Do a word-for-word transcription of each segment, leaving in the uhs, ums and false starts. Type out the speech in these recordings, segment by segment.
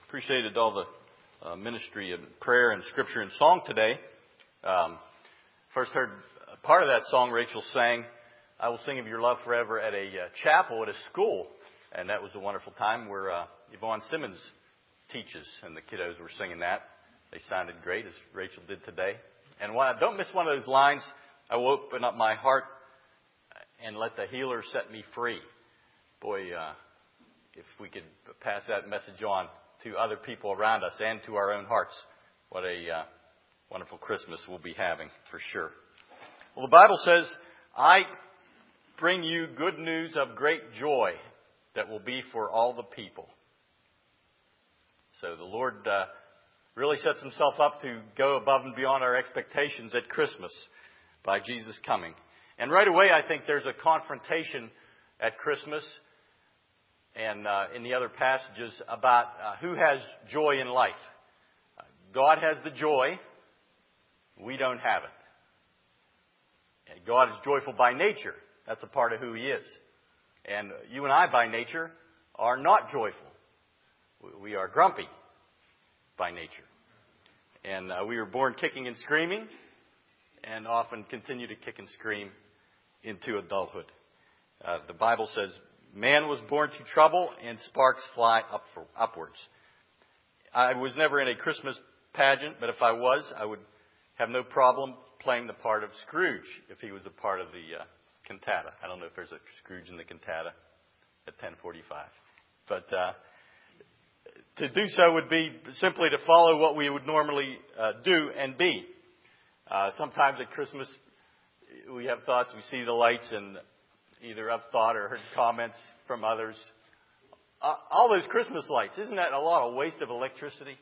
Appreciated all the uh, ministry and prayer and scripture and song today. Um, first heard part of that song Rachel sang, "I Will Sing of Your Love Forever," at a uh, chapel at a school. And that was a wonderful time where uh, Yvonne Simmons teaches, and the kiddos were singing that. They sounded great, as Rachel did today. And when I don't miss one of those lines, "I will open up my heart and let the healer set me free." Boy, uh, if we could pass that message on to other people around us and to our own hearts, what a uh, wonderful Christmas we'll be having for sure. Well, the Bible says, "I bring you good news of great joy that will be for all the people." So the Lord uh, really sets himself up to go above and beyond our expectations at Christmas by Jesus coming. And right away, I think there's a confrontation at Christmas and uh, in the other passages about uh, who has joy in life. Uh, God has the joy. We don't have it. And God is joyful by nature. That's a part of who He is. And you and I, by nature, are not joyful. We are grumpy by nature. And uh, we were born kicking and screaming, and often continue to kick and scream into adulthood. Uh, the Bible says, "Man was born to trouble, and sparks fly up for, upwards." I was never in a Christmas pageant, but if I was, I would have no problem playing the part of Scrooge if he was a part of the uh, cantata. I don't know if there's a Scrooge in the cantata at ten forty-five. But uh, to do so would be simply to follow what we would normally uh, do and be. Uh, sometimes at Christmas, we have thoughts, we see the lights, and either I've thought or heard comments from others. Uh, all those Christmas lights, isn't that a lot of waste of electricity?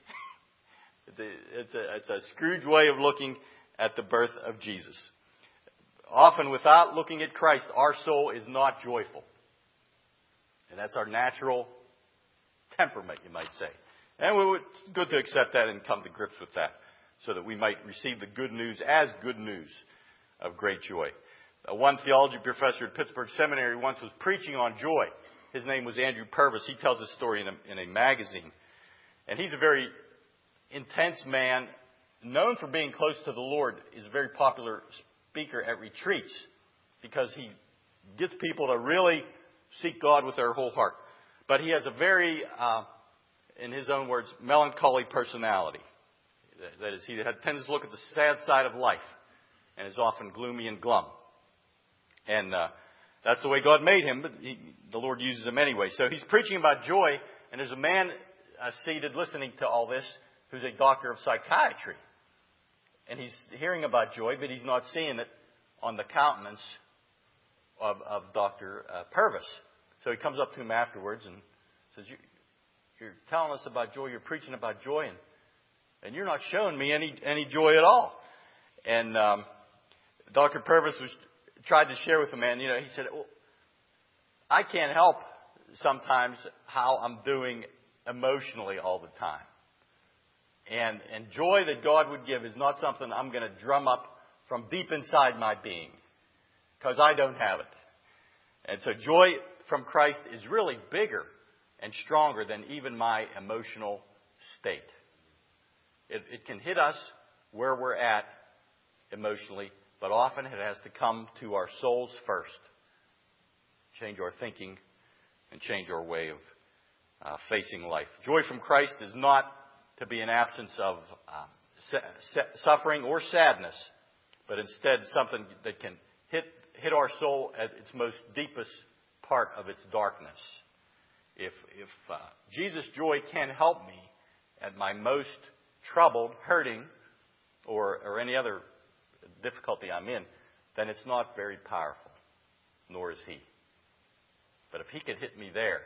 it's, a, it's a Scrooge way of looking at the birth of Jesus. Often, without looking at Christ, our soul is not joyful. And that's our natural temperament, you might say. And it's good to accept that and come to grips with that, so that we might receive the good news as good news of great joy. Uh, one theology professor at Pittsburgh Seminary once was preaching on joy. His name was Andrew Purvis. He tells his story in a, in a magazine. And he's a very intense man, known for being close to the Lord. He's a very popular speaker at retreats because he gets people to really seek God with their whole heart. But he has a very, uh, in his own words, melancholy personality. That is, he tends to look at the sad side of life and is often gloomy and glum. And uh, that's the way God made him, but he, the Lord uses him anyway. So he's preaching about joy, and there's a man uh, seated listening to all this who's a doctor of psychiatry. And he's hearing about joy, but he's not seeing it on the countenance of, of Doctor Uh, Purvis. So he comes up to him afterwards and says, you, you're telling us about joy, you're preaching about joy, and, and you're not showing me any, any joy at all. And um, Doctor Purvis was tried to share with the man, you know, he said, well, I can't help sometimes how I'm doing emotionally all the time. And, and joy that God would give is not something I'm going to drum up from deep inside my being, because I don't have it. And so joy from Christ is really bigger and stronger than even my emotional state. It, it can hit us where we're at emotionally, but often it has to come to our souls first. Change our thinking and change our way of uh, facing life. Joy from Christ is not to be an absence of uh, se- suffering or sadness, but instead something that can hit hit our soul at its most deepest part of its darkness. If if uh, Jesus' joy can help me at my most troubled, hurting, or or any other difficulty I'm in, then it's not very powerful, nor is He. But if He can hit me there,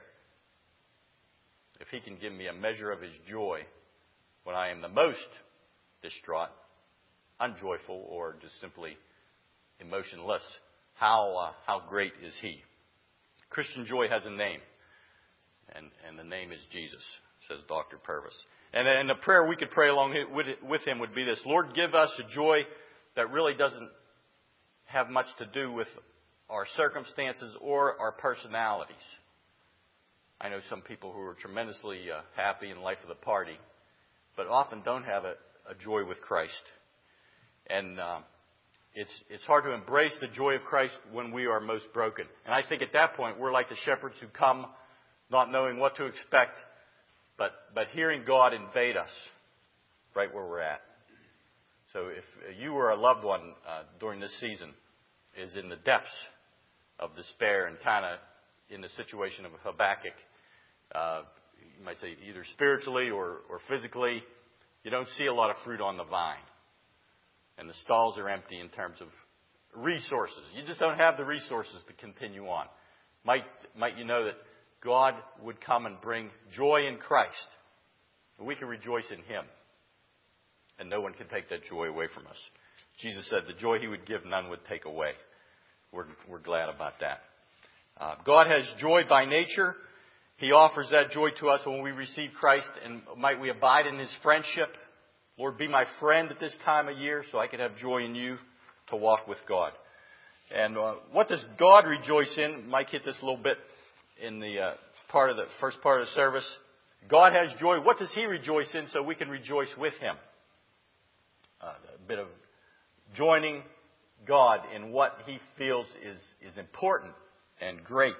if He can give me a measure of His joy when I am the most distraught, unjoyful, or just simply emotionless, how uh, how great is He? Christian joy has a name, and, and the name is Jesus, says Doctor Purvis. And, and the prayer we could pray along with, with him would be this: Lord, give us a joy that really doesn't have much to do with our circumstances or our personalities. I know some people who are tremendously uh, happy in life of the party, but often don't have a, a joy with Christ. And uh, it's it's hard to embrace the joy of Christ when we are most broken. And I think at that point we're like the shepherds who come not knowing what to expect, but but hearing God invade us right where we're at. So if you or a loved one uh, during this season is in the depths of despair and kind of in the situation of Habakkuk, uh, you might say either spiritually or, or physically, you don't see a lot of fruit on the vine. And the stalls are empty in terms of resources. You just don't have the resources to continue on. Might, might you know that God would come and bring joy in Christ. We can rejoice in Him. And no one can take that joy away from us. Jesus said the joy He would give, none would take away. We're, we're glad about that. Uh, God has joy by nature. He offers that joy to us when we receive Christ. And might we abide in His friendship. Lord, be my friend at this time of year so I can have joy in you to walk with God. And uh, what does God rejoice in? Mike hit this a little bit in the uh, part of the first part of the service. God has joy. What does He rejoice in so we can rejoice with Him? Uh, a bit of joining God in what He feels is, is important and great.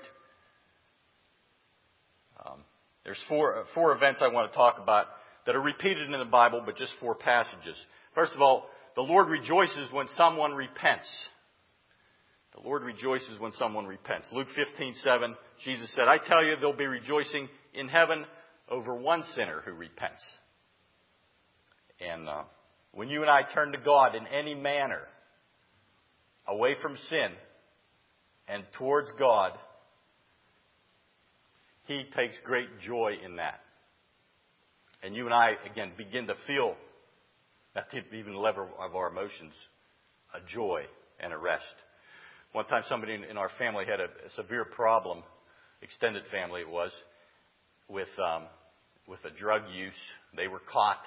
Um, there's four, four events I want to talk about that are repeated in the Bible, but just four passages. First of all, the Lord rejoices when someone repents. The Lord rejoices when someone repents. Luke fifteen seven, Jesus said, I tell you, there'll be rejoicing in heaven over one sinner who repents. And uh, when you and I turn to God in any manner, away from sin and towards God, He takes great joy in that. And you and I, again, begin to feel, at even the level of our emotions, a joy and a rest. One time somebody in our family had a severe problem, extended family it was, with um, with a drug use. They were caught.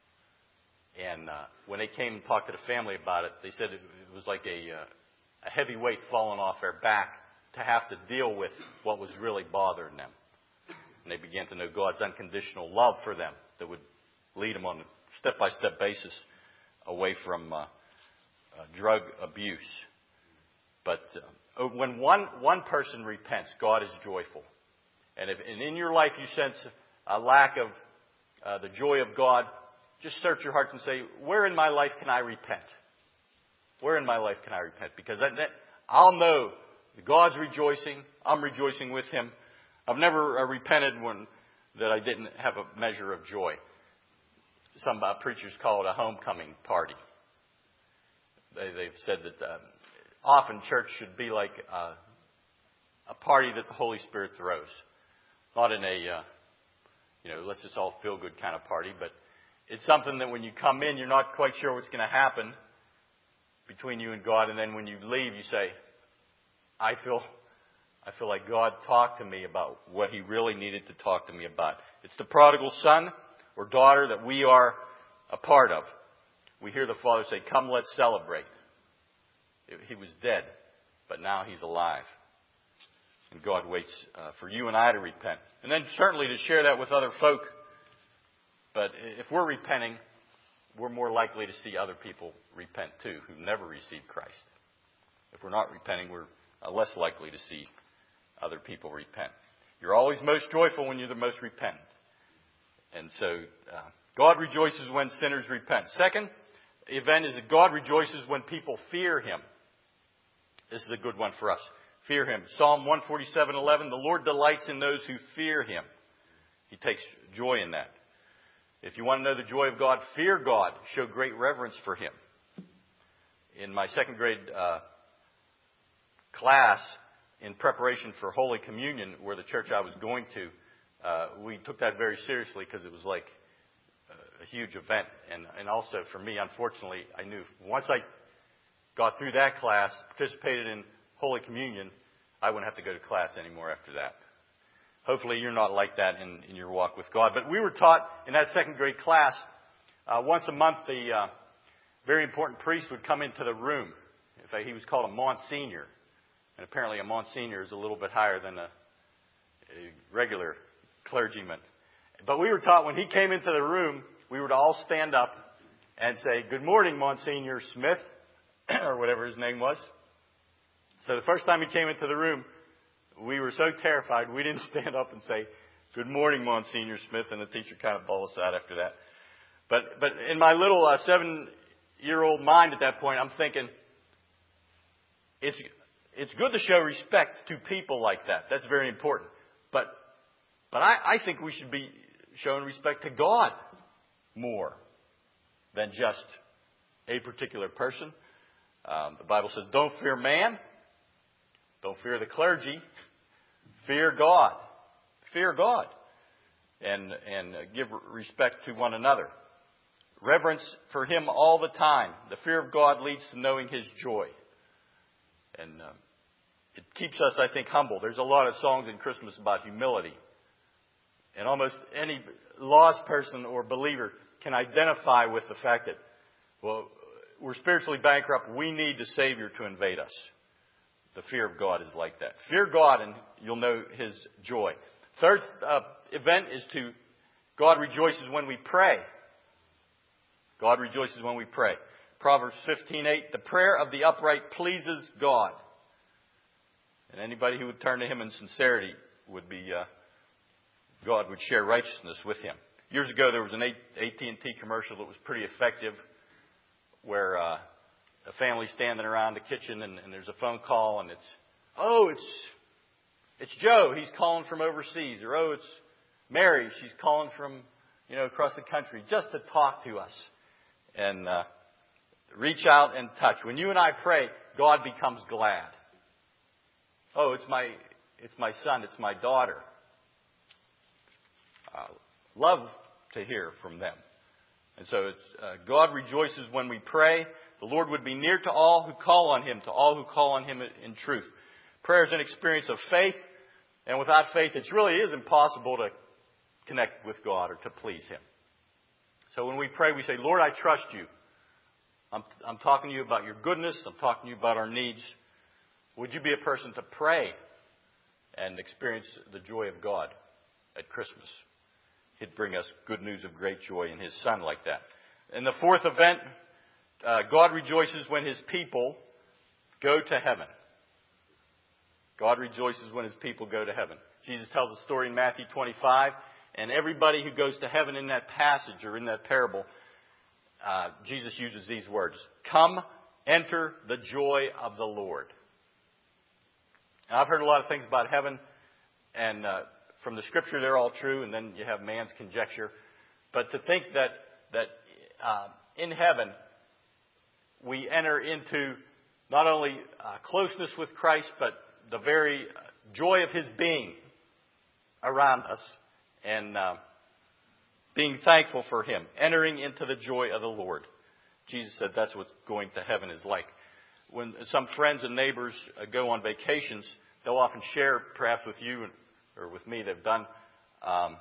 And uh, when they came and talked to the family about it, they said it, it was like a, uh, a heavy weight falling off their back to have to deal with what was really bothering them. And they began to know God's unconditional love for them that would lead them on a step-by-step basis away from uh, uh, drug abuse. But uh, when one, one person repents, God is joyful. And if and in your life you sense a lack of uh, the joy of God, just search your hearts and say, where in my life can I repent? Where in my life can I repent? Because that, that, I'll know God's rejoicing. I'm rejoicing with Him. I've never uh, repented when that I didn't have a measure of joy. Some uh, preachers call it a homecoming party. They, they've said that uh, often church should be like uh, a party that the Holy Spirit throws. Not in a, uh, you know, let's just all feel good kind of party, but it's something that when you come in, you're not quite sure what's going to happen between you and God. And then when you leave, you say, I feel... I feel like God talked to me about what He really needed to talk to me about. It's the prodigal son or daughter that we are a part of. We hear the Father say, come, let's celebrate. He was dead, but now He's alive. And God waits uh, for you and I to repent. And then certainly to share that with other folk. But if we're repenting, we're more likely to see other people repent too, who never received Christ. If we're not repenting, we're uh, less likely to see other people repent. You're always most joyful when you're the most repentant. And so uh, God rejoices when sinners repent. Second event is that God rejoices when people fear Him. This is a good one for us. Fear Him. Psalm one forty-seven eleven, the Lord delights in those who fear Him. He takes joy in that. If you want to know the joy of God, fear God. Show great reverence for Him. In my second grade uh, class, in preparation for Holy Communion, where the church I was going to, uh, we took that very seriously because it was like a, a huge event. And, and also for me, unfortunately, I knew once I got through that class, participated in Holy Communion, I wouldn't have to go to class anymore after that. Hopefully you're not like that in, in your walk with God. But we were taught in that second grade class, uh, once a month, the uh, very important priest would come into the room. In fact, he was called a Monsignor. And apparently a Monsignor is a little bit higher than a a regular clergyman. But we were taught when he came into the room, we were to all stand up and say, "Good morning, Monsignor Smith," or whatever his name was. So the first time he came into the room, we were so terrified, we didn't stand up and say, "Good morning, Monsignor Smith," and the teacher kind of bawled us out after that. But but in my little uh, seven-year-old mind at that point, I'm thinking, it's it's good to show respect to people like that. That's very important. But but I, I think we should be showing respect to God more than just a particular person. Um, the Bible says, "Don't fear man, don't fear the clergy, fear God." Fear God, and and give respect to one another. Reverence for Him all the time. The fear of God leads to knowing His joy. And uh, it keeps us, I think, humble. There's a lot of songs in Christmas about humility. And almost any lost person or believer can identify with the fact that, well, we're spiritually bankrupt. We need the Savior to invade us. The fear of God is like that. Fear God and you'll know His joy. Third uh, event is to, God rejoices when we pray. God rejoices when we pray. Proverbs fifteen eight, "The prayer of the upright pleases God." And anybody who would turn to Him in sincerity would be, uh, God would share righteousness with him. Years ago, there was an A T and T commercial that was pretty effective, where uh, a family standing around the kitchen and, and there's a phone call and it's, "Oh, it's It's Joe. He's calling from overseas." Or, "Oh, it's Mary. She's calling from, you know, across the country just to talk to us." And uh, reach out and touch. When you and I pray, God becomes glad. "Oh, it's my, it's my son. It's my daughter." Uh, love to hear from them. And so it's, uh, God rejoices when we pray. The Lord would be near to all who call on Him, to all who call on Him in truth. Prayer is an experience of faith. And without faith, it really is impossible to connect with God or to please Him. So when we pray, we say, "Lord, I trust You. I'm, I'm talking to You about Your goodness. I'm talking to You about our needs. Would You be a person to pray and experience the joy of God at Christmas?" He'd bring us good news of great joy in His Son like that. And the fourth event, uh, God rejoices when His people go to heaven. God rejoices when His people go to heaven. Jesus tells a story in Matthew twenty-five, and everybody who goes to heaven in that passage or in that parable, uh, Jesus uses these words: "Come, enter the joy of the Lord." Now, I've heard a lot of things about heaven, and uh, from the Scripture they're all true, and then you have man's conjecture. But to think that that uh, in heaven we enter into not only uh, closeness with Christ, but the very joy of His being around us, and uh, being thankful for Him, entering into the joy of the Lord. Jesus said that's what going to heaven is like. When some friends and neighbors uh, go on vacations, they'll often share, perhaps with you or with me, they've done um,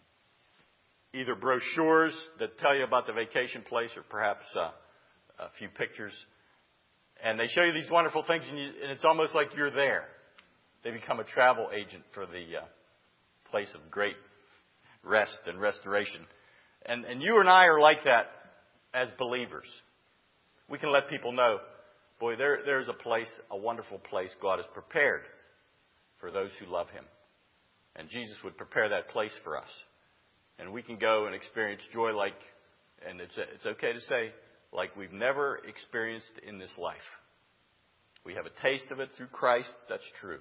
either brochures that tell you about the vacation place, or perhaps uh, a few pictures. And they show you these wonderful things, and, you, and it's almost like you're there. They become a travel agent for the uh, place of great rest and restoration. And, and you and I are like that as believers. We can let people know, boy, there, there's a place, a wonderful place God has prepared for those who love Him. And Jesus would prepare that place for us. And we can go and experience joy like, and it's, it's okay to say, like we've never experienced in this life. We have a taste of it through Christ, that's true.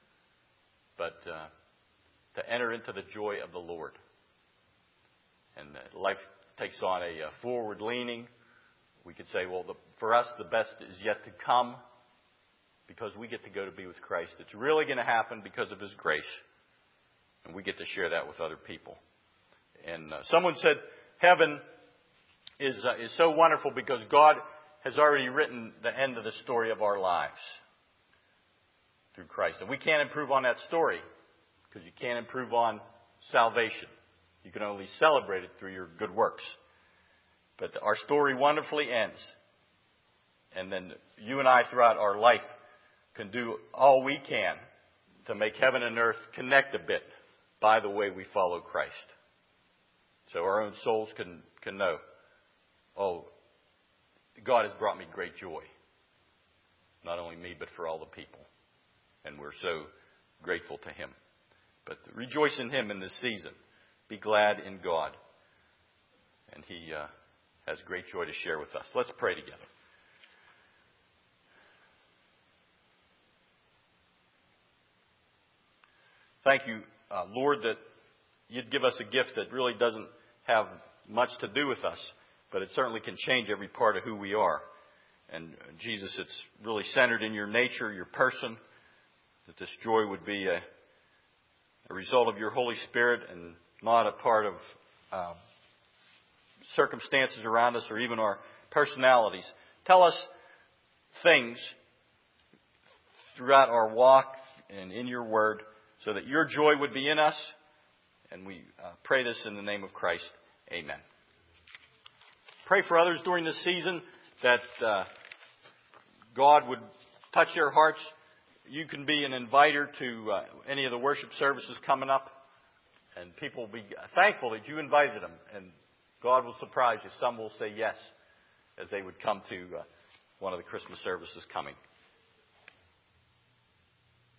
But uh, to enter into the joy of the Lord. And uh, life takes on a uh, forward leaning. We could say, well, the, for us, the best is yet to come, because we get to go to be with Christ. It's really going to happen because of His grace. And we get to share that with other people. And uh, someone said, heaven is uh, is so wonderful because God has already written the end of the story of our lives through Christ. And we can't improve on that story, because you can't improve on salvation. You can only celebrate it through your good works. But our story wonderfully ends. And then you and I throughout our life can do all we can to make heaven and earth connect a bit by the way we follow Christ. So our own souls can, can know, oh, God has brought me great joy. Not only me, but for all the people. And we're so grateful to Him. But rejoice in Him in this season. Be glad in God. And He uh, has great joy to share with us. Let's pray together. Thank you, uh, Lord, that You'd give us a gift that really doesn't have much to do with us, but it certainly can change every part of who we are. And uh, Jesus, it's really centered in Your nature, Your person, that this joy would be a, a result of Your Holy Spirit and not a part of uh, circumstances around us or even our personalities. Tell us things throughout our walk and in Your Word so that Your joy would be in us. And we uh, pray this in the name of Christ. Amen. Pray for others during this season that uh, God would touch their hearts. You can be an inviter to uh, any of the worship services coming up. And people will be thankful that you invited them. And God will surprise you. Some will say yes as they would come to uh, one of the Christmas services coming.